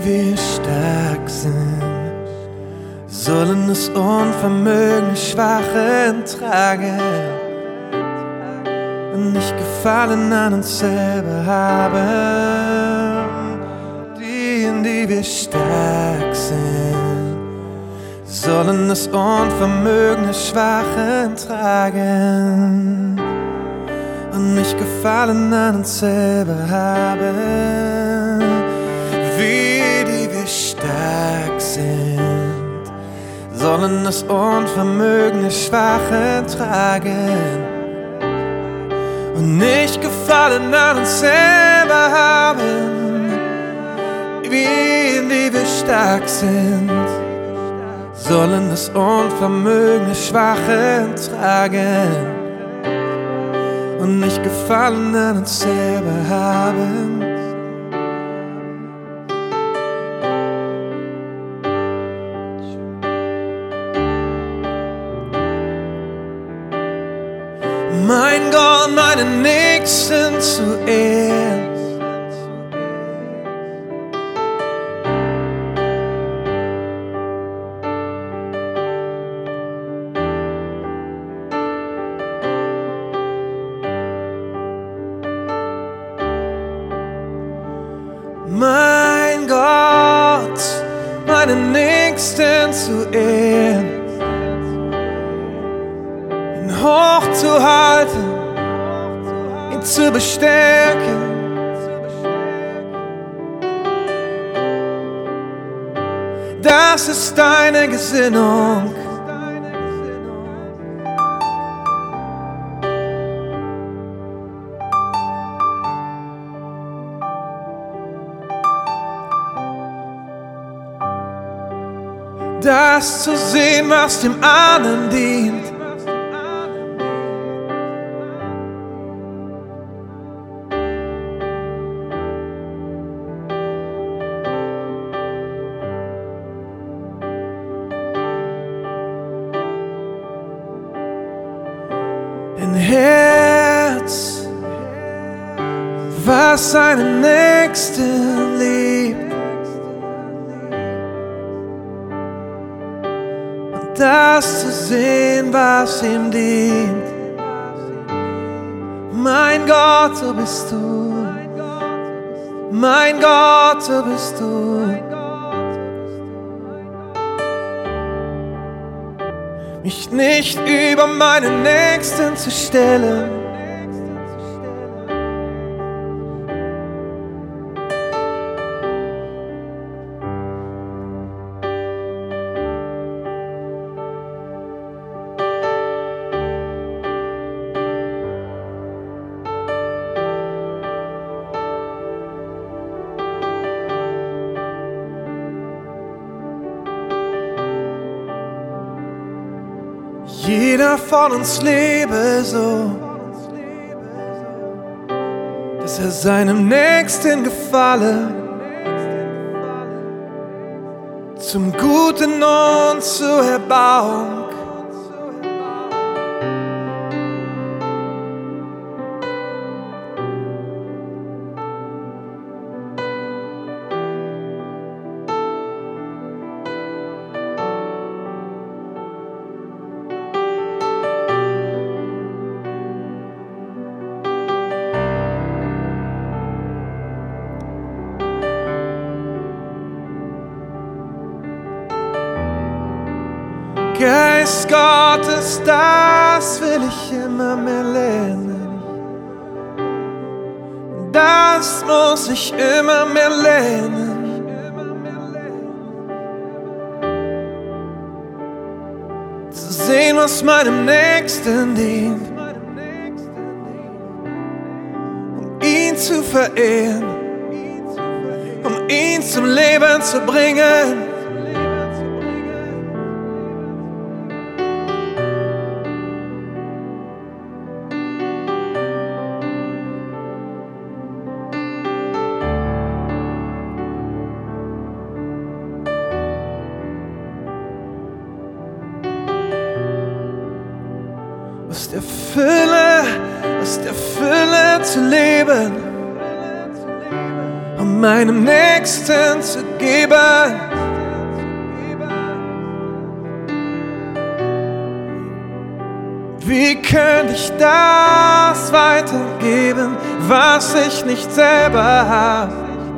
wir stark sind, sollen das Unvermögen Schwachen tragen und nicht Gefallen an uns selber haben. Die, in die wir stark sind, sollen das Unvermögen Schwachen tragen und nicht Gefallen an uns selber haben. Wir, die wir stark sind, sollen das Unvermögen der Schwachen tragen und nicht Gefallen an uns selber haben. Wir, die wir stark sind, sollen das Unvermögen der Schwachen tragen und nicht Gefallen an uns selber haben. Mein Gott, meinen Nächsten zuerst. Mein Gott, meinen Nächsten zuerst. Hochzuhalten, ihn zu bestärken. Das ist deine Gesinnung. Das zu sehen, was dem anderen dient. Ein Herz, was seinen Nächsten liebt, und das zu sehen, was ihm dient. Mein Gott, so bist du. Mein Gott, so bist du. Mich nicht über meinen Nächsten zu stellen, jeder von uns lebe so, dass er seinem Nächsten gefalle, zum Guten und zur Erbauung. Geist Gottes, das will ich immer mehr lernen. Das muss ich immer mehr lernen. Zu sehen, was meinem Nächsten dient, um ihn zu verehren, um ihn zum Leben zu bringen. aus der Fülle zu leben, um meinem Nächsten zu geben. Wie könnte ich das weitergeben, was ich nicht selber habe?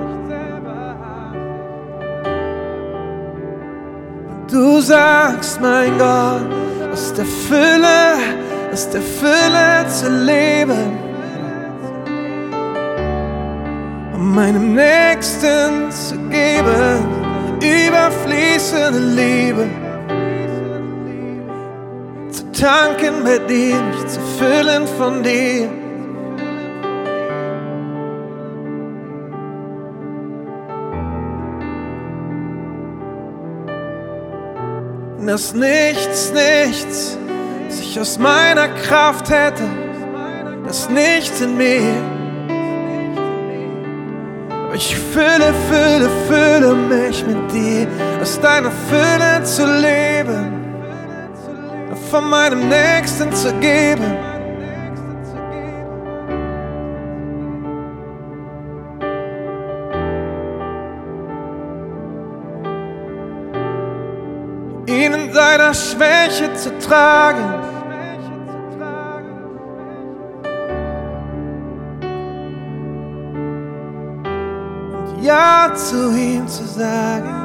Du sagst, mein Gott, aus der Fülle zu leben, um meinem Nächsten zu geben, überfließende Liebe. Tanken bei dir, mich zu füllen von dir. Dass nichts sich aus meiner Kraft hätte, dass nichts in mir. Aber ich fülle mich mit dir, aus deiner Fülle zu leben, von meinem Nächsten zu geben. Ihn in seiner Schwäche zu tragen. Und Ja zu ihm zu sagen.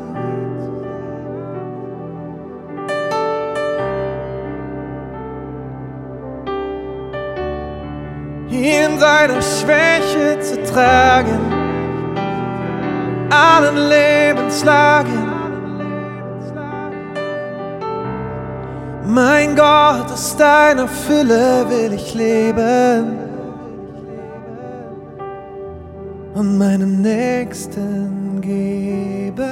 In seiner Schwäche zu tragen, allen Lebenslagen. Mein Gott, aus deiner Fülle will ich leben und meinem Nächsten geben.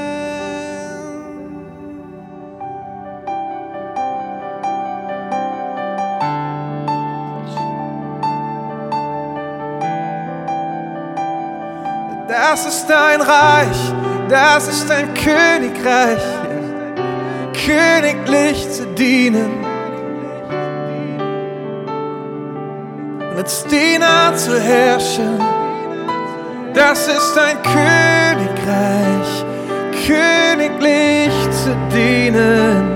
Das ist dein Reich, das ist dein Königreich, königlich zu dienen und als Diener zu herrschen. Das ist dein Königreich, königlich zu dienen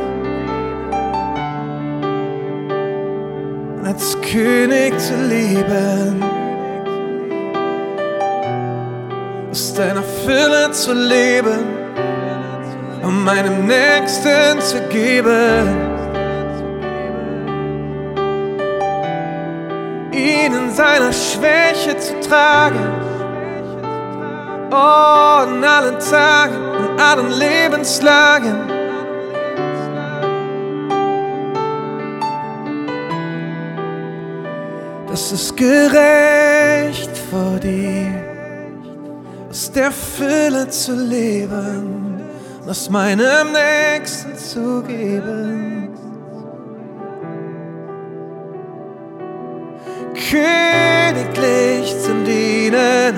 und als König zu leben. Aus deiner Fülle zu leben, um meinem Nächsten zu geben, ihn in seiner Schwäche zu tragen, oh, in allen Tagen, in allen Lebenslagen. Das ist gerecht vor dir, aus der Fülle zu leben, aus meinem Nächsten zu geben. Königlich zu dienen,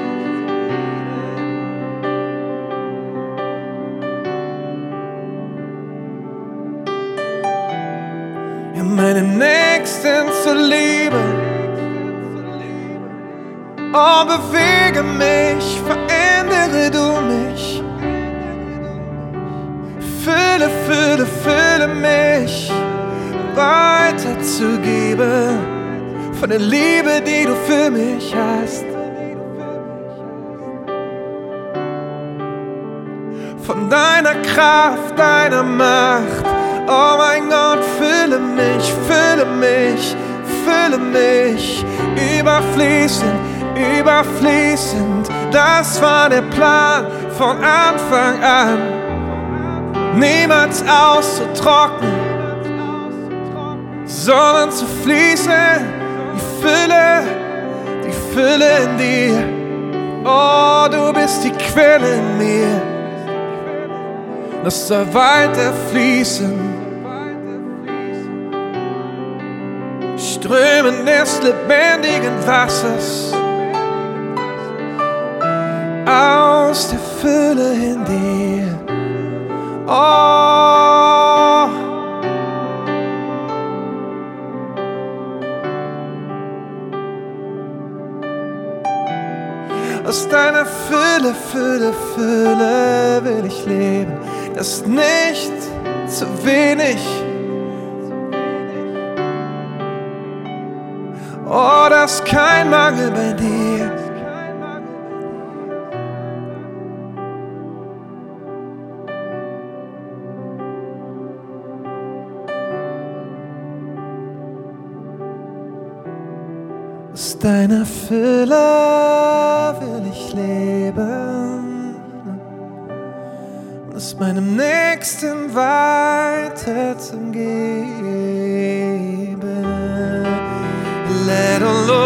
in meinem Nächsten zu leben. Oh, bewege mich, verändere du mich. Fülle mich, weiterzugeben von der Liebe, die du für mich hast. Von deiner Kraft, deiner Macht. Oh mein Gott, fülle mich, überfließend. Das war der Plan von Anfang an. Niemals auszutrocknen, sondern zu fließen. Die Fülle in dir. Oh, du bist die Quelle in mir. Das soll weiter fließen. Strömen des lebendigen Wassers aus der Fülle in dir. Oh, aus deiner Fülle, Fülle, Fülle will ich leben. Das ist nicht zu wenig. Oh, das ist kein Mangel bei dir. Aus deiner Fülle will ich leben, aus meinem Nächsten weiterzugeben. Let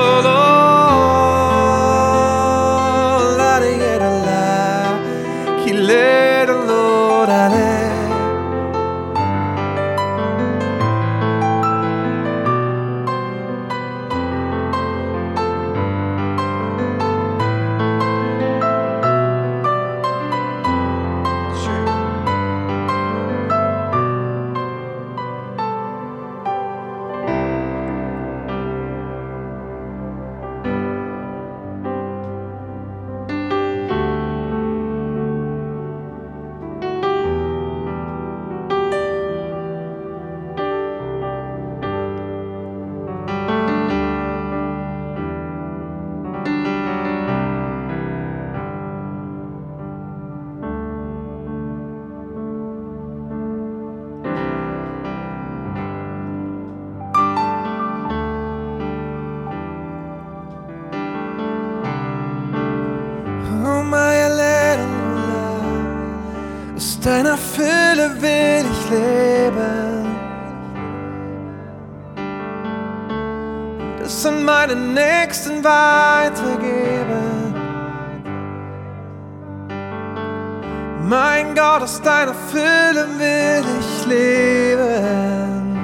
aus deiner Fülle will ich leben, das an meinen Nächsten weitergeben. Mein Gott, aus deiner Fülle will ich leben,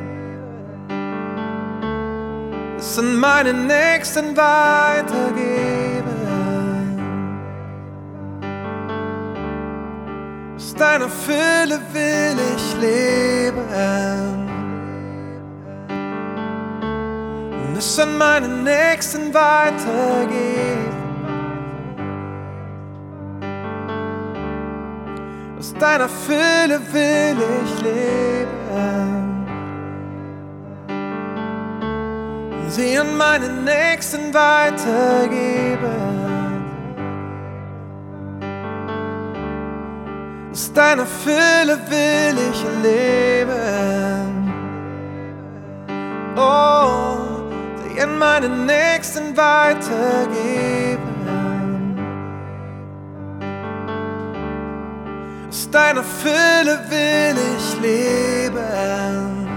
das an meinen Nächsten weitergeben. Aus deiner Fülle will ich leben und es an meinen Nächsten weitergeben. Aus deiner Fülle will ich leben und sie an meinen Nächsten weitergeben. Aus deiner Fülle will ich leben, oh, sie an meinen Nächsten weitergeben. Aus deiner Fülle will ich leben,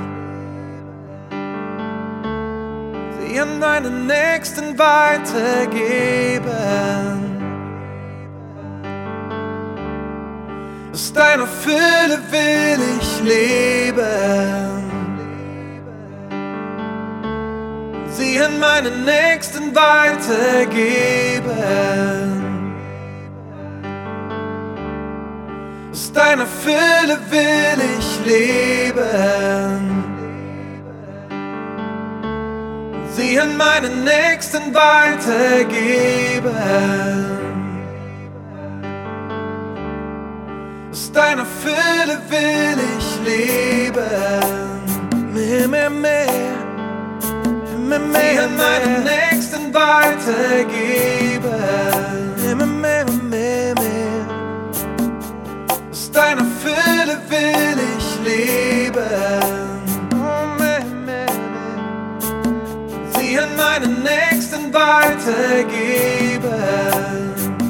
sie an meinen Nächsten weitergeben. Aus deiner Fülle will ich leben, sie an meinen Nächsten weitergeben. Aus deiner Fülle will ich leben, sie an meinen Nächsten weitergeben. Aus deiner Fülle will ich leben, mehr, mehr, mehr, mehr, mehr, an meinen Nächsten weitergeben, mehr, mehr, mehr, mehr. Aus deiner Fülle will ich leben, oh, mehr, mehr, mehr, sie an meinen Nächsten weitergeben.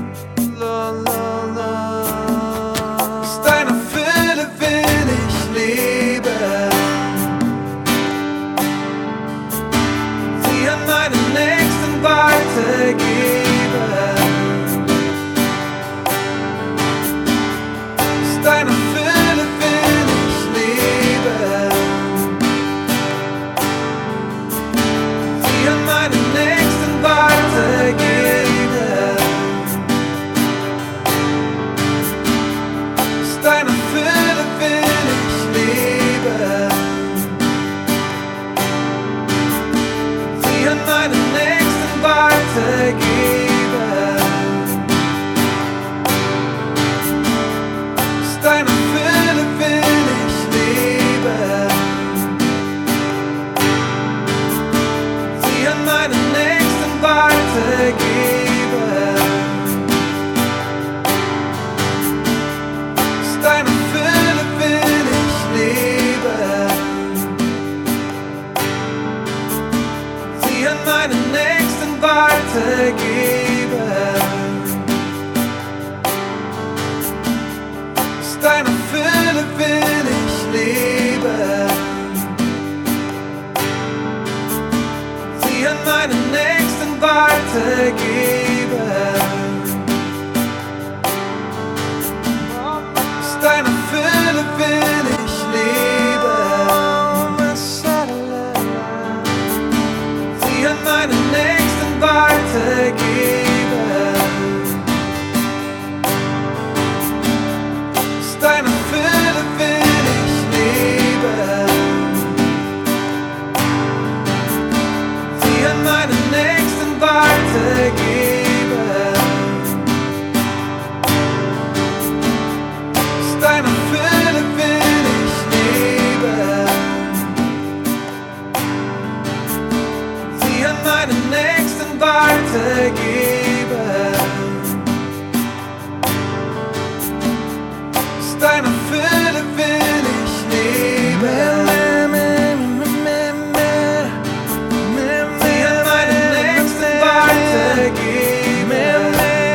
Aus deiner Fülle will ich leben, sie an meinen Nächsten weitergeben. deiner Fülle will ich leben. Sie an meinen Nächsten weitergeben. Aus deiner Fülle will ich leben. Sie an meinen Nächsten weitergeben. Aus deiner Fülle will ich leben. Sie an meinen Nächsten weitergeben. Aus deiner Fülle will ich leben. Sie an meinen Nächsten weitergeben. Aus deiner Fülle will ich leben. Sie an meinen Nächsten weitergeben.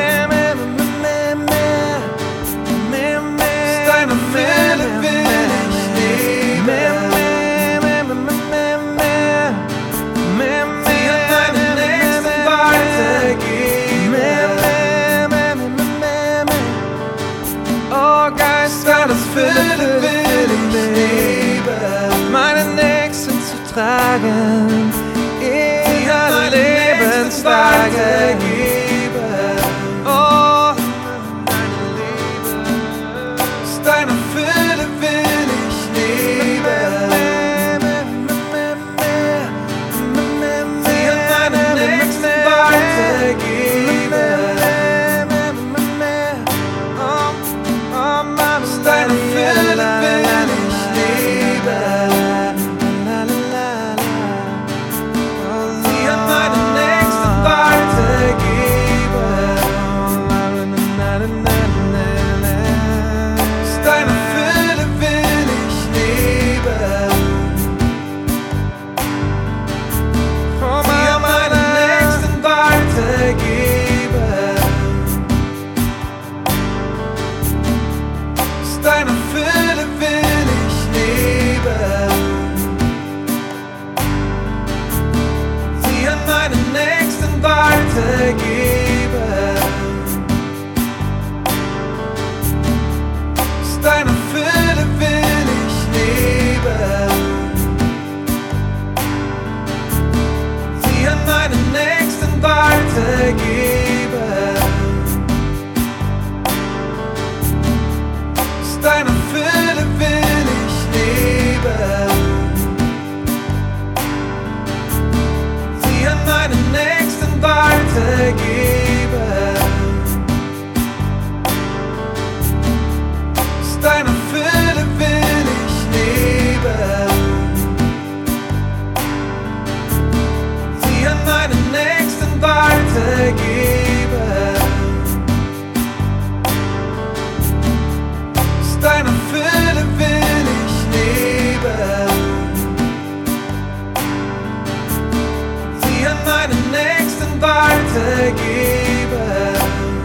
Aus deiner Fülle will ich leben. Sie an meinen Nächsten weitergeben. Oh Geist, deiner Fülle will ich leben. Meine Nächsten zu tragen, in alle Lebenstage. Oh, deine Liebe. Aus deiner Fülle will ich leben. Sie an meinen Nächsten weitergeben. Aus deiner Fülle will ich leben. Sie an meinen Nächsten weitergeben. Aus deiner Fülle will ich leben. Sie an meinen Nächsten weitergeben. Aus deiner Fülle will ich leben. Sie an meinen Nächsten weitergeben. Aus deiner Fülle will ich leben. Sie an meinen Nächsten weitergeben. Aus deiner Fülle will ich leben. Sie an meinen Nächsten weitergeben. Aus deiner Fülle will ich leben. Sie an meinen Nächsten weitergeben. Aus deiner Fülle will ich leben. Sie an meinen Nächsten weitergeben.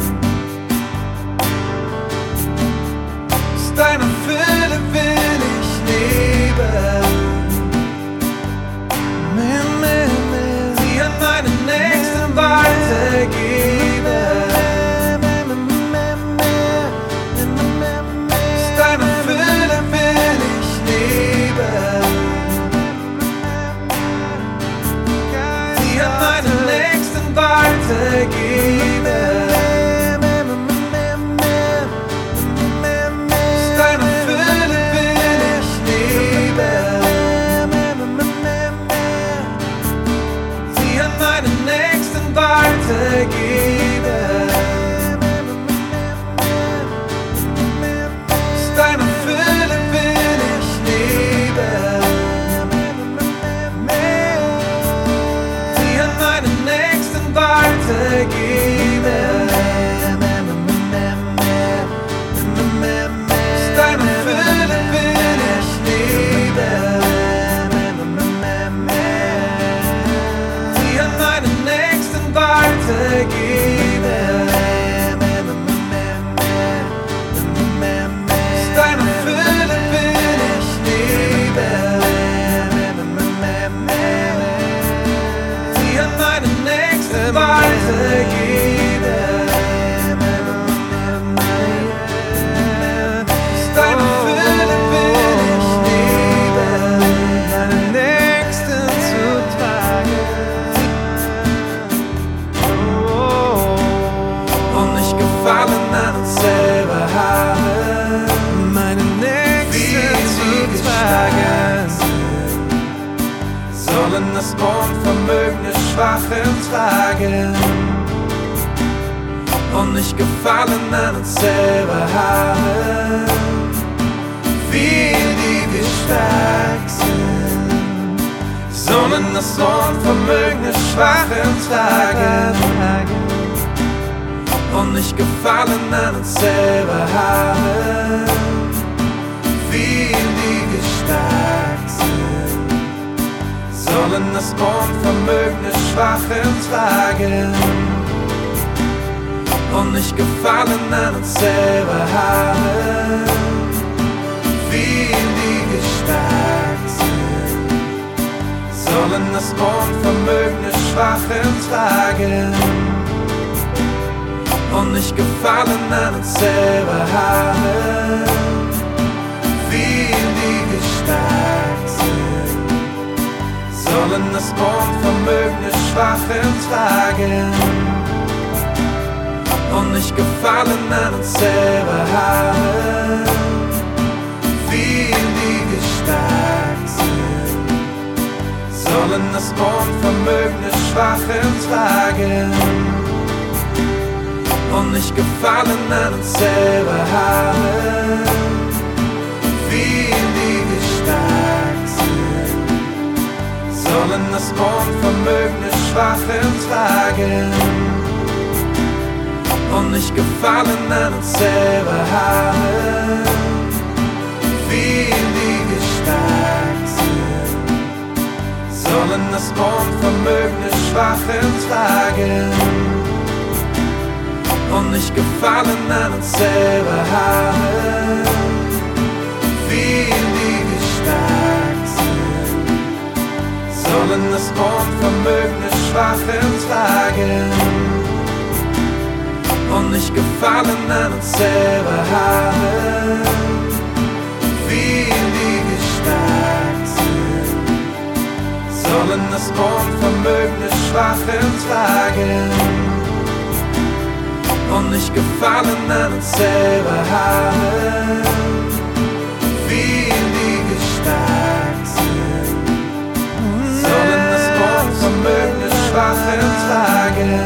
Aus deiner Fülle will ich leben. Sie an meinen Nächsten weitergeben. Aus deiner Fülle will ich leben. Sie an meinen Nächsten weitergeben. Aus deiner Fülle will ich leben. Sie an meinen Nächsten weitergeben. Aus deiner Fülle will ich leben. Sie an meinen Nächsten weitergeben. das Unvermögen des Schwachen tragen und nicht Gefallen an uns selber haben, wie die wir stark sind, sondern das Unvermögen des Schwachen tragen und nicht Gefallen an uns selber haben, wie die wir stark sind, sollen das Unvermögen des Schwachen tragen und nicht Gefallen an uns selber haben, wie die wir stark sind, sollen das Unvermögen des Schwachen tragen und nicht Gefallen an uns selber haben, wie die wir stark sind, sollen das Unvermögen des Schwachen tragen und nicht Gefallen an uns selber haben, wie die wir stark sind, sollen das Unvermögen des Schwachen tragen und nicht Gefallen an uns selber haben, wie die wir stark sind, sollen das Unvermögen des Schwachen tragen und nicht Gefallen an uns selber haben, wie die wir stark sind, sollen das Unvermögen des Schwachen tragen und nicht Gefallen an uns selber haben, wie die wir stark sind, sollen das Unvermögen des Schwachen tragen und nicht Gefallen an uns selber haben, wie die wir stark sind, sollen das Unvermögen des Schwachen tragen und nicht Gefallen an uns selber haben, wie die wir stark sind, sollen das Unvermögen des Schwachen tragen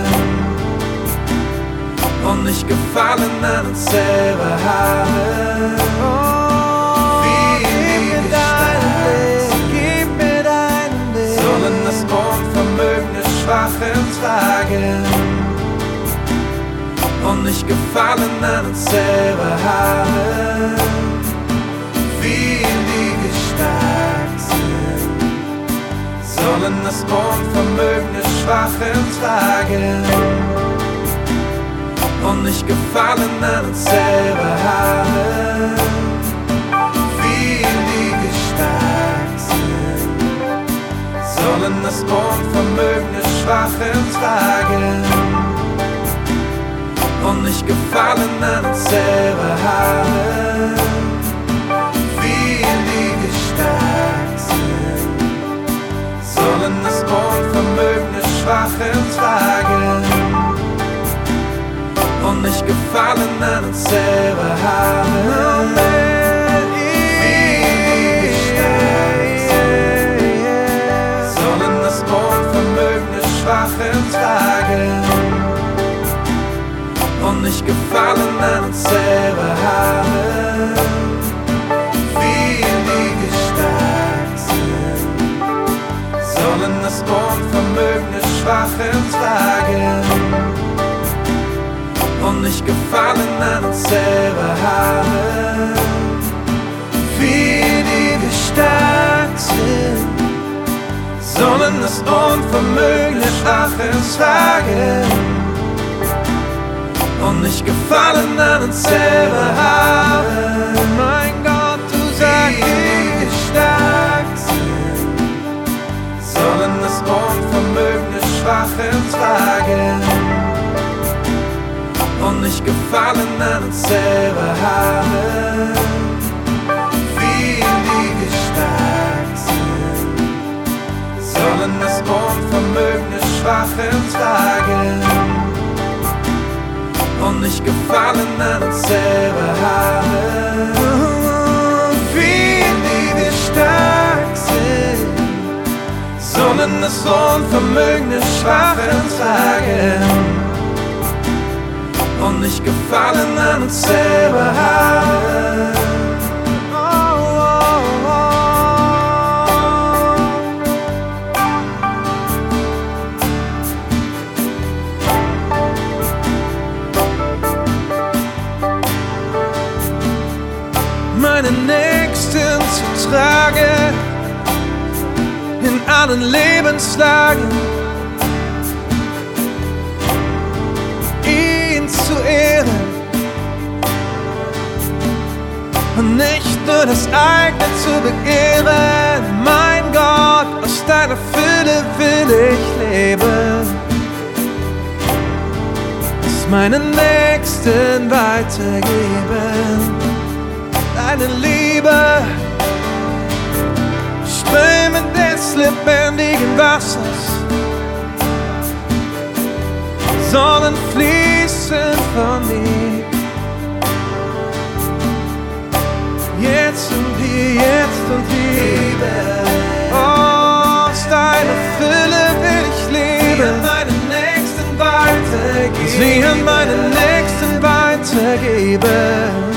und nicht Gefallen an uns selber haben, wie die wir stark sind, sollen das Unvermögen des Schwachen tragen und nicht Gefallen an uns selber haben, wie die wir stark sind, sollen das Unvermögen des Schwachen tragen und nicht Gefallen an uns selber haben, wie die wir stark sind, sollen das Unvermögen des Schwachen tragen und nicht Gefallen an uns selber haben, wie die wir stark sind, sollen das Unvermögen des Schwachen tragen und nicht Gefallen an uns selber haben, wie die wir stark sind, sollen das Unvermögen des Schwachen tragen und nicht Gefallen an uns selber haben, wie die wir stark sind, sollen das Unvermögen des Schwachen tragen und nicht Gefallen an uns selber haben, wie die wir stark sind, sollen das Unvermögen des Schwachen tragen und nicht Gefallen an uns selber haben. Mein Gott, du sagst, wie wir stark sind, sollen das Unvermögen des Schwachen tragen und nicht Gefallen an uns selber haben, wie die wir stark sind, sollen das Unvermögen des Schwachen tragen und nicht Gefallen an uns selber haben, wie die wir stark sind, sollen das Unvermögen des Schwachen tragen und nicht Gefallen an uns selber haben. Meine Nächsten zu tragen, in allen Lebenslagen, ihn zu ehren und nicht nur das eigene zu begehren. Mein Gott, aus deiner Fülle will ich leben, es meinen Nächsten weitergeben. Deine Liebe, Ströme des lebendigen Wassers, sollen fließen von mir. Jetzt und hier, jetzt und hier. Oh, aus deiner Fülle will ich leben, meinen Nächsten weitergeben, sie an meinen Nächsten weitergeben.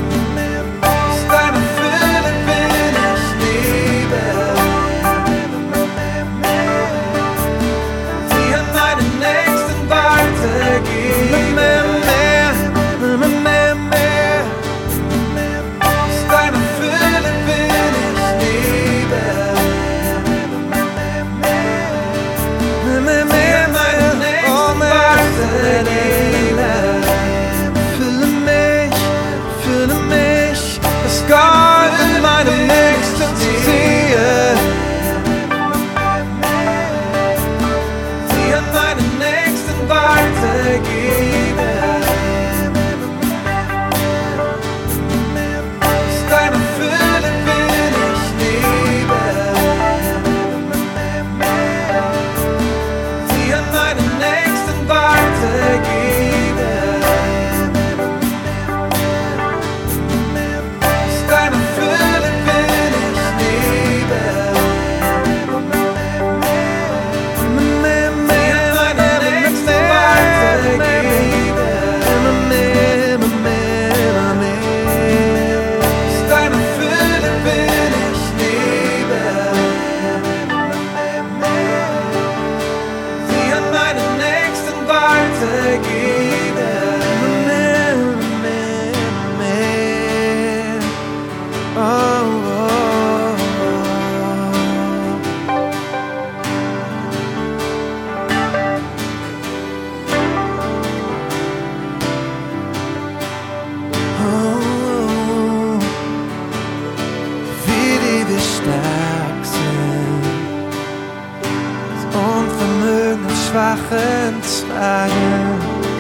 Schwachen tragen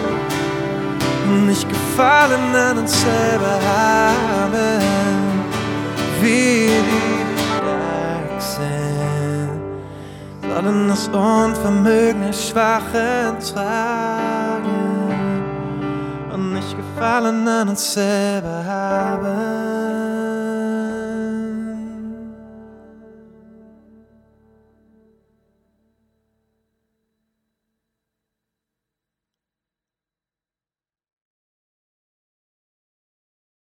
und nicht Gefallen an uns selber haben, wie die stark sind, sollen das Unvermögen der Schwachen tragen und nicht Gefallen an uns selber haben.